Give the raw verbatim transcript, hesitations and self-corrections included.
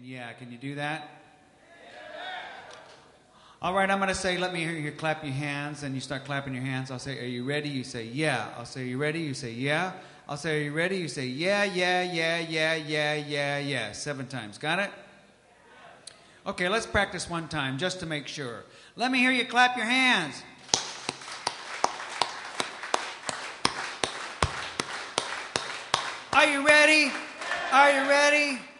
yeah. Can you do that? All right, I'm going to say, let me hear you clap your hands, and you start clapping your hands. I'll say, are you ready? You say, yeah. I'll say, are you ready? You say, yeah. I'll say, are you ready? You say, yeah, yeah, yeah, yeah, yeah, yeah, yeah. Seven times. Got it? Okay, let's practice one time just to make sure. Let me hear you clap your hands. Are you ready? Are you ready?